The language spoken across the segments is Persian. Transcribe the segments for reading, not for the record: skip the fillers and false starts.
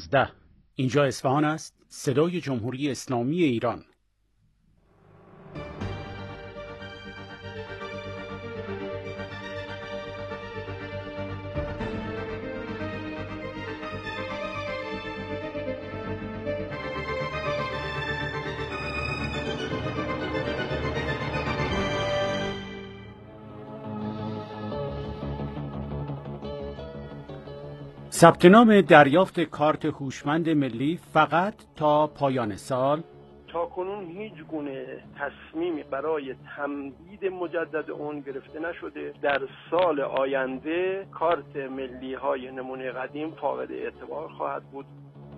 11. اینجا اصفهان است، صدای جمهوری اسلامی ایران. ثبت نام دریافت کارت هوشمند ملی فقط تا پایان سال. تاکنون هیچ گونه تصمیمی برای تمدید مجدد اون گرفته نشده. در سال آینده کارت ملی های نمونه قدیم فاقد اعتبار خواهد بود.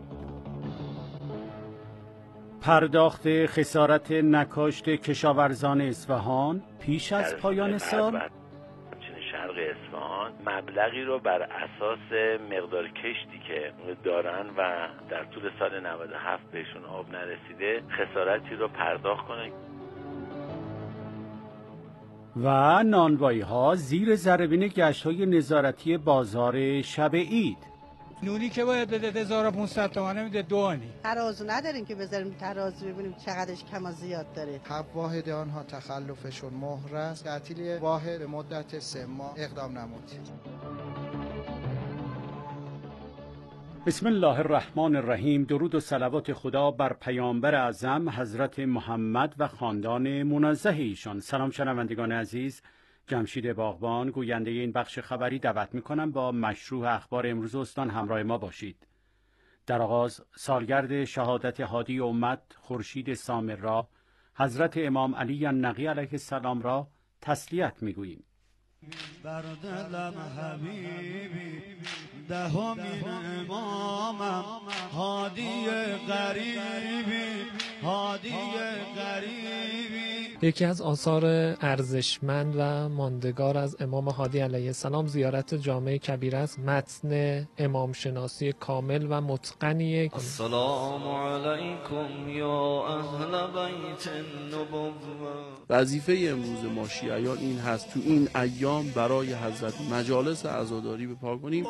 پرداخت خسارت نکاشت کشاورزان اصفهان پیش از پایان سال. شرق اصفهان مبلغی رو بر اساس مقدار کشتی که دارن و در طول سال 97 بهشون آب نرسیده خسارتی رو پرداخت کنن. و نانوایی ها زیر ذره‌بین گشت‌های نظارتی بازار شب عید. نونی که باید بده 1500 تومانه میده دوانی. ترازو نداریم که بذاریم ترازو ببینیم چقدرش کم و زیاد داره. حق واحد آنها تخلفشون مهر است. تعطیلی واحد به مدت 3 ماه اقدام نمود. بسم الله الرحمن الرحیم. درود و صلوات خدا بر پیامبر اعظم حضرت محمد و خاندان منزه ایشان. سلام شنوندگان عزیز، جمشید باغبان گوینده این بخش خبری دعوت می‌کنم با مشروع اخبار امروز استان همراه ما باشید. در آغاز سالگرد شهادت هادی امت خورشید سامرا حضرت امام علی النقی علیه السلام را تسلیت می‌گوییم. بر دلم حبیبی دهمین امامم هادی غریبی هادی غریبی. یکی از آثار ارزشمند و ماندگار از امام هادی علیه السلام زیارت جامع کبیر است. متن امام شناسی کامل و متقنی. السلام علیکم یا اهل بیت النبوة. وظیفه امروز ما شیعیان این هست تو این ایام برای حضرت مجالس عزاداری به پا کنیم.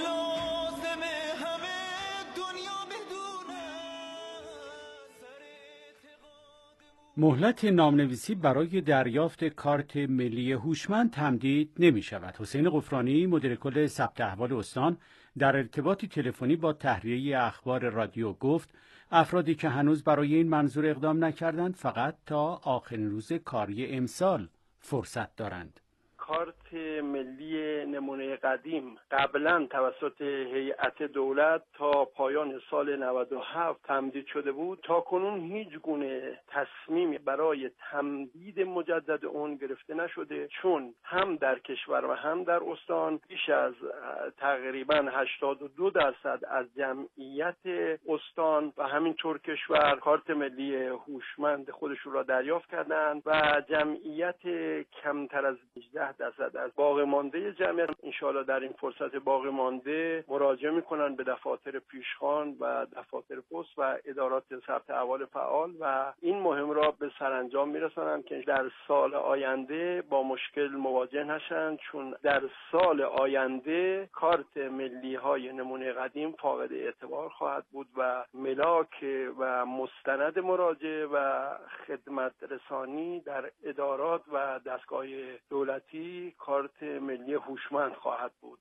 مهلت نامنویسی برای دریافت کارت ملی هوشمند تمدید نمی شود. حسین غفرانی مدیر کل ثبت احوال استان در ارتباطی تلفنی با تهریه اخبار رادیو گفت افرادی که هنوز برای این منظور اقدام نکردند فقط تا آخرین روز کاری امسال فرصت دارند. کارت ملی نمونه قدیم قبلا توسط هیئت دولت تا پایان سال 97 تمدید شده بود. تا کنون هیچ گونه تصمیمی برای تمدید مجدد اون گرفته نشده، چون هم در کشور و هم در استان بیش از تقریبا 82% از جمعیت استان و همینطور کشور کارت ملی هوشمند خودشون را دریافت کردند و جمعیت کمتر از 18% از باقی مانده جمعیت انشاءالله در این فرصت باقی مانده مراجعه میکنن به دفاتر پیشخوان و دفاتر پست و ادارات ثبت احوال فعال و این مهم را به سرانجام میرسانند که در سال آینده با مشکل مواجه نشن، چون در سال آینده کارت ملی های نمونه قدیم فاقد اعتبار خواهد بود و ملاک و مستند مراجعه و خدمت رسانی در ادارات و دستگاه دولتی کارت ملی هوشمند خواهد بود.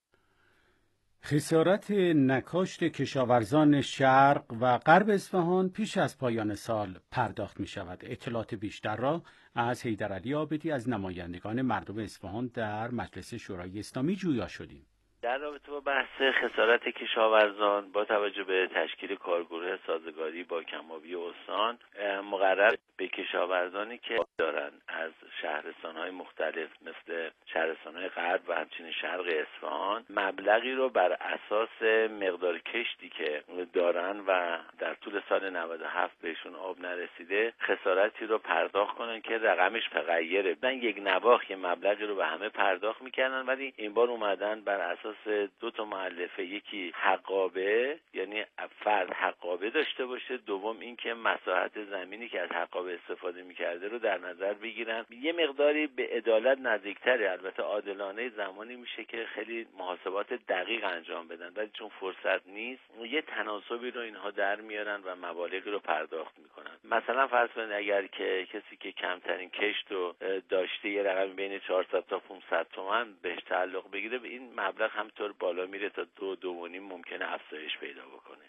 خسارت نکاشت کشاورزان شرق و غرب اصفهان پیش از پایان سال پرداخت می شود. اطلاعات بیشتر را از حیدرعلی عابدی از نمایندگان مردم اصفهان در مجلس شورای اسلامی جویا شدیم. در رابطه با بحث خسارت کشاورزان با توجه به تشکیل کارگروه سازگاری با کم‌آبی استان مقرر به کشاورزانی که دارن از شهرستان‌های مختلف مثل شهرستان‌های غرب و همچنین شرق اصفهان مبلغی رو بر اساس مقدار کشتی که دارن و در طول سال 97 بهشون آب نرسیده خسارتی رو پرداخت کنن که رقمش متغیره. من یک نواخت یه مبلغی رو به همه پرداخت می‌کردن، ولی این بار اومدن بر اساس 2 تا مؤلفه، یکی حقابه یعنی فرد حقابه داشته باشه، دوم اینکه مساحت زمینی که از حقابه استفاده میکرده رو در نظر بگیرن. یه مقداری به عدالت نزدیکتره، البته عادلانه زمانی میشه که خیلی محاسبات دقیق انجام بدن، ولی چون فرصت نیست یه تناسبی رو اینها در میارن و مبالغی رو پرداخت میکنن. مثلا فرض کنید اگر که کسی که کمترین کشت رو داشته یه رقم بین 400 تا 500 تومان بهش تعلق بگیره، به این مبلغ همطور بالا میره تا 2.5 ممکنه افزایش پیدا بکنه.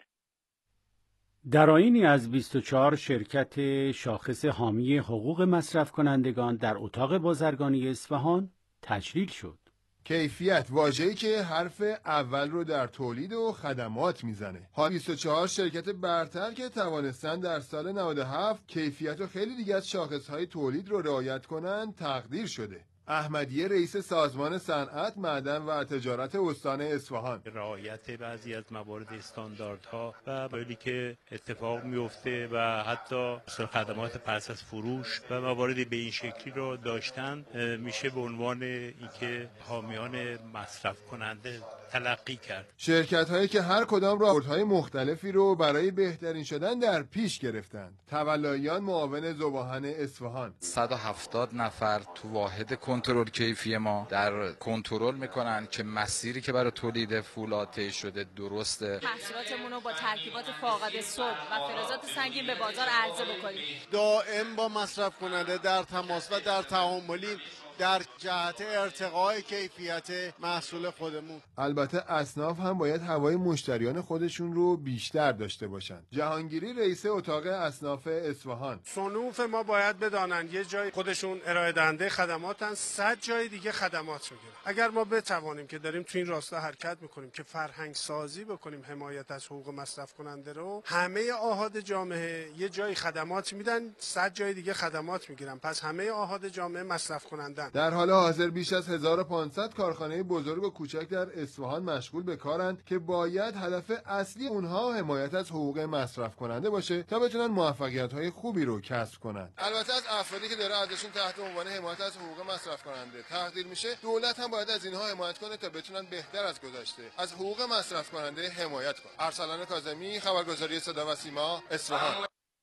در آیینی از 24 شرکت شاخص حامی حقوق مصرف کنندگان در اتاق بازرگانی اصفهان تجلیل شد. کیفیت، واژه‌ای که حرف اول رو در تولید و خدمات میزنه. 24 شرکت برتر که توانستن در سال 97 کیفیت و خیلی دیگه از شاخصهای تولید رو رعایت کنن تقدیر شده. احمدیه رئیس سازمان صنعت، معدن و تجارت استان اصفهان: رعایت بعضی از موارد استانداردها و مواردی که اتفاق میفته و حتی خدمات پس از فروش و مواردی به این شکلی رو داشتن میشه به عنوان اینکه حامیان مصرف کننده تلقی کرد. شرکت هایی که هر کدام راهکارهای مختلفی رو برای بهترین شدن در پیش گرفتند. تولاییان معاون ذوباهن اصفهان: 170 نفر تو واحد کنترل کیفی ما در کنترل میکنن که مسیری که برای تولید فولاد طی شده درسته. محصولاتمون رو با ترکیبات فاقد صلب و فلزات سنگین به بازار عرضه بکنیم. دائم با مصرف کننده در تماس و در تعاملیم در جهت ارتقای کیفیت محصول خودمون. البته اصناف هم باید هوای مشتریان خودشون رو بیشتر داشته باشن. جهانگیری رئیس اتاق اصناف اصفهان: صنوف ما باید بدانن یه جای خودشون ارائه دهنده خدماتن، 100 جای دیگه خدمات میگیرن. اگر ما بتوانیم که داریم تو این راستا حرکت میکنیم که فرهنگ سازی بکنیم حمایت از حقوق مصرف کننده رو، همه آحاد جامعه یه جای خدمات میدن، 100 جای دیگه خدمات میگیرن، پس همه آحاد جامعه مصرف کننده. در حال حاضر بیش از 1500 کارخانه بزرگ و کوچک در اصفهان مشغول به کارند که باید هدف اصلی اونها حمایت از حقوق مصرف کننده باشه تا بتونن موفقیت‌های خوبی رو کسب کنند. البته از افرادی که داره ازشون تحت عنوان حمایت از حقوق مصرف کننده تقدیر میشه، دولت هم باید از اینها حمایت کنه تا بتونن بهتر از گذشته از حقوق مصرف کننده حمایت کنن. ارسلان کاظمی، خبرگزاری صدا و سیما، اصفهان.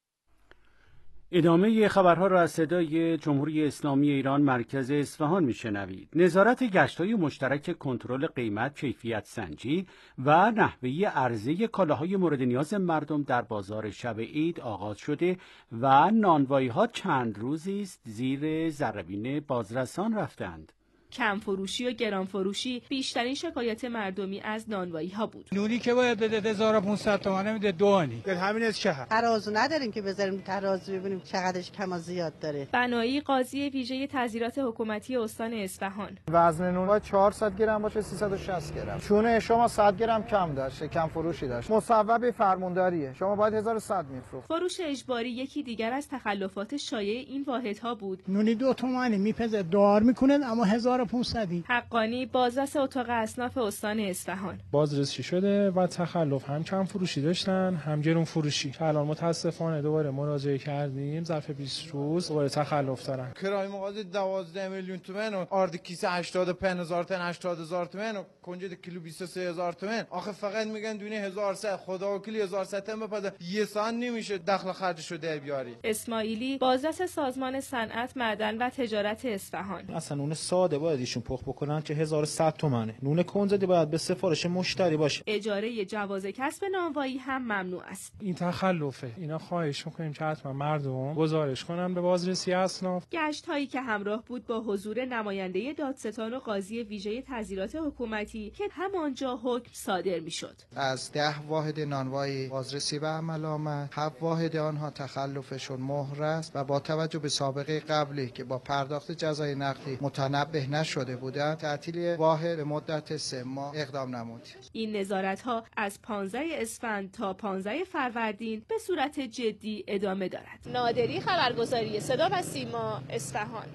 ادامه خبرها را از صدای جمهوری اسلامی ایران مرکز اصفهان میشنوید. نظارت گشت‌های مشترک کنترل قیمت، کیفیت سنجی و نحوه عرضه کالاهای مورد نیاز مردم در بازار شب عید آغاز شده و نانوایی‌ها چند روزی است زیر ذره‌بین بازرسان رفتند. کم فروشی و گران فروشی بیشترین شکایت مردمی از نانوایی ها بود. نونی که باید بده 1500 تومانه میده 2 همین از چه ترازو نداریم که بذاریم ترازو ببینیم چقدرش کم و زیاد داره. بنایی قاضی ویژه تظاهرات حکومتی استان اصفهان: وزن نون باید 400 گرم باشه، 360 گرم. چونه شما 100 گرم کم داشته، کم فروشی داشت. مصوب فرمانداریه، شما باید 1100 میفروخت. فروش اجباری یکی دیگر از تخلفات شایع این واحدها بود. نونی 2 تومانی میپزه دار میکنن اما 1500. حقانی بازرس اتاق اصناف استان اصفهان: بازرسی شده و تخلف هم کم فروشی داشتن هم گرون فروشی. الان متاسفانه دوباره مراجعه کردیم، ظرف 20 روز دوباره تخلف دارن. کرایه مغازه 12 میلیون تومان و آرد کیسه 85000 تا 80000 تومان و کنجد کیلو 23000 تومان. آخه فقط میگن دونه 1100، خدا وکیل 1100 تومان بپذیر، یه سان نمیشه دخل خرجش رو در بیاری. اسماعیلی بازرس سازمان صنعت، معدن و تجارت اصفهان: اصلا نون ساده باید ایشون پخت بکنن که 1100 تومانه. نون کنزدی باید به سفارش مشتری باشه. اجاره جواز کسب نانوایی هم ممنوع است. این تخلفه. اینا خواهش میکنیم که حتما مردم گزارش کنن به بازرسی اصناف. گشت هایی که همراه بود با حضور نماینده دادستان و قاضی ویژه تظاهرات حکومتی که همانجا حکم صادر میشد. از 10 واحد نانوایی بازرسی به عمل آمد. 7 واحد آنها تخلفشون مهر است و با توجه به سابقه قبلی که با پرداخت جزای نقدی متنبه نشده بودند، تعطیلی واحد به مدت 3 ماه اقدام نمود. این نظارت‌ها از 15 اسفند تا 15 فروردین به صورت جدی ادامه دارد. نادری، خبرگزاری صدا و سیما، اصفهان.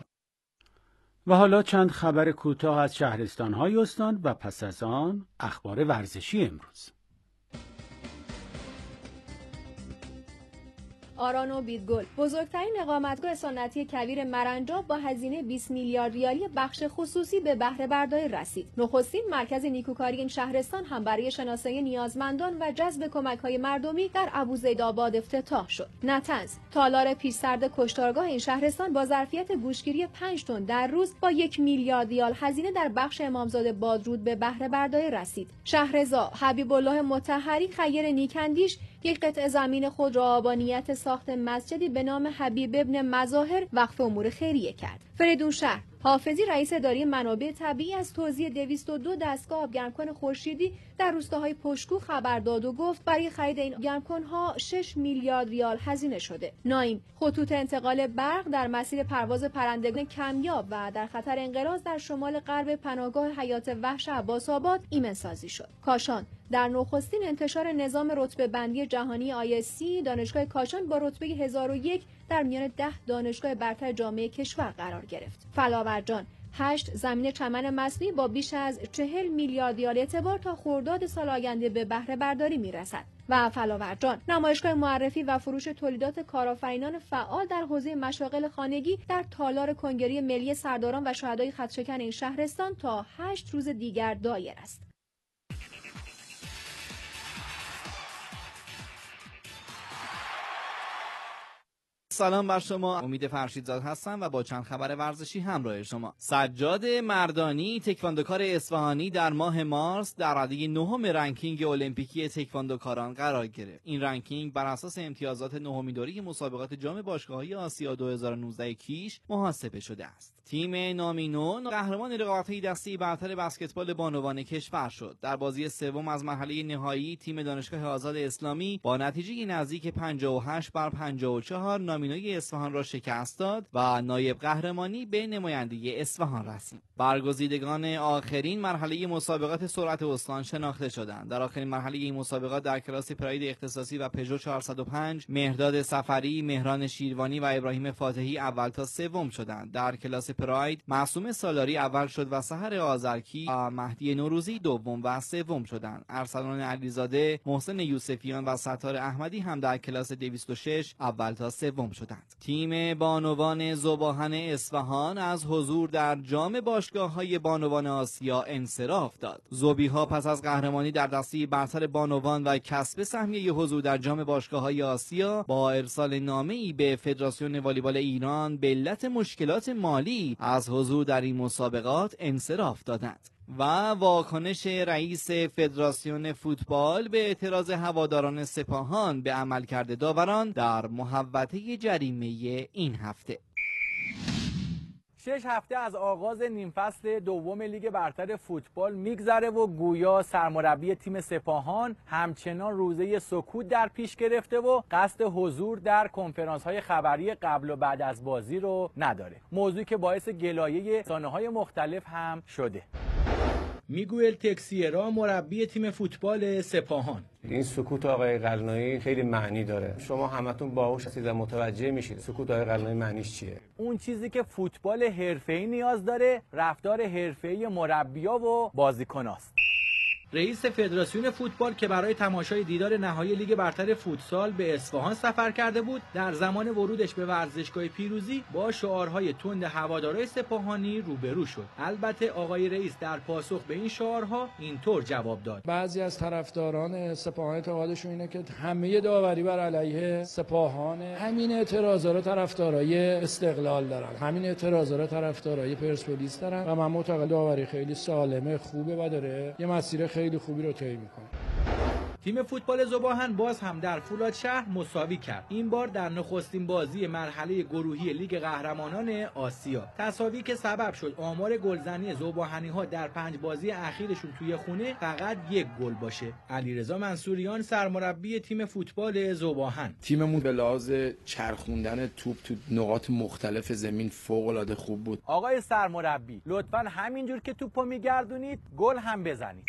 و حالا چند خبر کوتاه از شهرستان‌های استان و پس از آن اخبار ورزشی امروز. آران و بیدگل. بزرگترین اقامتگاه سنتی کویر مرنجاب با هزینه 20 میلیارد ریالی بخش خصوصی به بهره برداری رسید. نخستین مرکز نیکوکاری این شهرستان هم برای شناسایی نیازمندان و جذب کمک‌های مردمی در ابوزیدآباد افتتاح شد. نطنز، تالار پیش‌سرد کشتارگاه این شهرستان با ظرفیت گوشگیری 5 تن در روز با 1 میلیارد ریال هزینه در بخش امامزاده بادرود به بهره برداری رسید. شهرزا حبیب الله مطهری خیر نیکندیش یک قطعه زمین خود را با نیت ساخت مسجدی به نام حبیب ابن مظاهر وقف امور خیریه کرد. فریدون شهر حافظی رئیس اداره منابع طبیعی از توزیع 202 دستگاه آبگرمکن خورشیدی در روستاهای پشکو خبر داد و گفت برای خرید این گرمکن‌ها 6 میلیارد ریال هزینه شده. نایم خطوط انتقال برق در مسیر پرواز پرندگان کمیاب و در خطر انقراض در شمال غرب پناهگاه حیات وحش عباس آباد ایمن سازی شد. کاشان در نخستین انتشار نظام رتبه بندی جهانی ISC دانشگاه کاشان با رتبه 1001 در میان 10 دانشگاه برتر جامعه کشور قرار گرفت. فلاورجان 8 زمین چمن مصنوعی با بیش از 40 میلیارد ریال اعتبار تا خرداد سال آینده به بهره برداری میرسد. و فلاورجان نمایشگاه معرفی و فروش تولیدات کارآفرینان فعال در حوزه مشاغل خانگی در تالار کنگره ملی سرداران و شهدای خطشکن این شهرستان تا 8 روز دیگر دایر است. سلام بر شما، امید فرشیدزاد هستم و با چند خبر ورزشی همراه شما. سجاد مردانی تکواندوکار اصفهانی در ماه مارس در رده 9 رنکینگ المپیکی تکواندوکاران قرار گرفت. این رنکینگ بر اساس امتیازات نهمین دوره مسابقات جام باشگاه‌های آسیا 2019 کیش محاسبه شده است. تیم نامینو قهرمان رقابت‌های دسته برتر بسکتبال بانوان کشور شد. در بازی سوم از مرحله نهایی تیم دانشگاه آزاد اسلامی با نتیجه نزدیک 58-54 نامینوی اصفهان را شکست داد و نایب قهرمانی به نماینده اصفهان رسید. برگزیدگان آخرین مرحله مسابقات سرعت استان شناخته شدند. در آخرین مرحله این مسابقات در کلاس پراید اختصاصی و پژو 405 مهرداد سفری، مهران شیروانی و ابراهیم فاتحی اول تا سوم شدند. در کلاس پراید معصوم سالاری اول شد و سحر آذرکی و مهدی نوروزی دوم و سوم شدند. ارسلان علیزاده، محسن یوسفیان و ستار احمدی هم در کلاس 206 اول تا سوم شدند. تیم بانوان ذوباهن اصفهان از حضور در جام باشگاه‌های بانوان آسیا انصراف داد. ذوبی‌ها پس از قهرمانی در دسته برتر بانوان و کسب سهمیه حضور در جام باشگاه‌های آسیا با ارسال نامه‌ای به فدراسیون والیبال ایران به علت مشکلات مالی از حضور در این مسابقات انصراف دادند. و واکنش رئیس فدراسیون فوتبال به اعتراض هواداران سپاهان به عملکرد داوران در محوطه جریمه این هفته. 6 هفته از آغاز نیم فصل دوم لیگ برتر فوتبال میگذره و گویا سرمربی تیم سپاهان همچنان روزه سکوت در پیش گرفته و قصد حضور در کنفرانس‌های خبری قبل و بعد از بازی رو نداره. موضوعی که باعث گلایه رسانه‌های مختلف هم شده. میگوئل تکسیرا مربی تیم فوتبال سپاهان: این سکوت آقای قلنویی خیلی معنی داره. شما همتون باهوش هستید و متوجه میشید سکوت آقای قلنویی معنیش چیه. اون چیزی که فوتبال حرفه‌ای نیاز داره رفتار حرفه‌ای مربی‌ها و بازیکناست. رئیس فدراسیون فوتبال که برای تماشای دیدار نهایی لیگ برتر فوتسال به اصفهان سفر کرده بود، در زمان ورودش به ورزشگاه پیروزی با شعارهای تند هوادارهای سپاهانی روبرو شد. البته آقای رئیس در پاسخ به این شعارها اینطور جواب داد: بعضی از طرفداران سپاهان اعتقادشون اینه که همه داوری بر علیه سپاهان. همین اعتراضا رو طرفدارای استقلال دارن، همین اعتراضا رو طرفدارای پرسپولیس دارن و من معتقدم داوری خیلی سالمه، خوبه و داره یه مسیر خیلی خوبی رو طی میکنه. تیم فوتبال ذوباهن باز هم در فولادشهر مساوی کرد، این بار در نخستین بازی مرحله گروهی لیگ قهرمانان آسیا. تساوی که سبب شد آمار گلزنی ذوباهنی‌ها در 5 بازی اخیرشون توی خونه فقط 1 گل باشه. علیرضا منصوریان سرمربی تیم فوتبال ذوباهن: تیممون به لحاظ چرخوندن توپ تو نقاط مختلف زمین فوق‌العاده خوب بود. آقای سرمربی لطفاً همینجور که توپو میگردونید گل هم بزنید.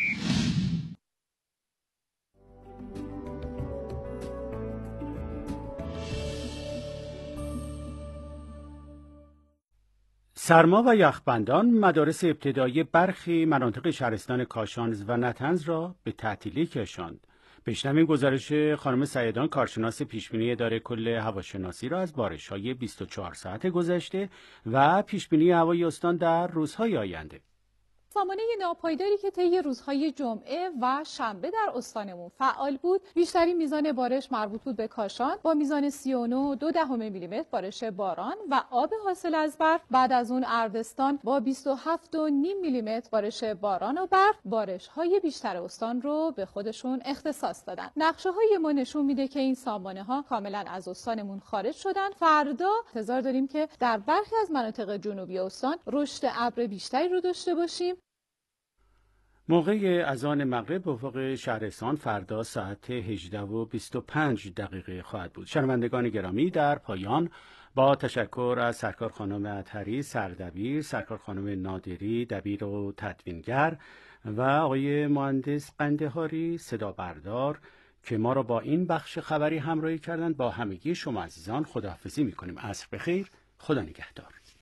سرما و یخبندان مدارس ابتدایی برخی مناطق شهرستان کاشان و نطنز را به تعطیلی کشاند. بشنویم گزارش خانم سیدان، کارشناس پیشبینی اداره کل هواشناسی را از بارش‌های 24 ساعت گذشته و پیشبینی هوای استان در روزهای آینده. سامانه ناپایداری که طی روزهای جمعه و شنبه در استانمون فعال بود، بیشترین میزان بارش مربوط بود به کاشان با میزان 39.2 میلیمتر بارش باران و آب حاصل از برف. بعد از اون اردستان با 27.5 میلیمتر بارش باران و برف بارش‌های بیشتر استان رو به خودشون اختصاص دادن. نقشه‌های ما نشون میده که این سامانه ها کاملا از استانمون خارج شدن. فردا انتظار داریم که در برخی از مناطق جنوبی استان رشد ابر بیشتری رو داشته باشیم. موقع اذان مغرب افق شهرستان فردا ساعت 18:25 خواهد بود. شنوندگان گرامی، در پایان با تشکر از سرکار خانم اطهری سردبیر، سرکار خانم نادری دبیر و تدوینگر و آقای مهندس قندهاری صدا بردار که ما را با این بخش خبری همراهی کردند، با همگی شما عزیزان خداحافظی می‌کنیم. عصر بخیر، خدا نگهدار.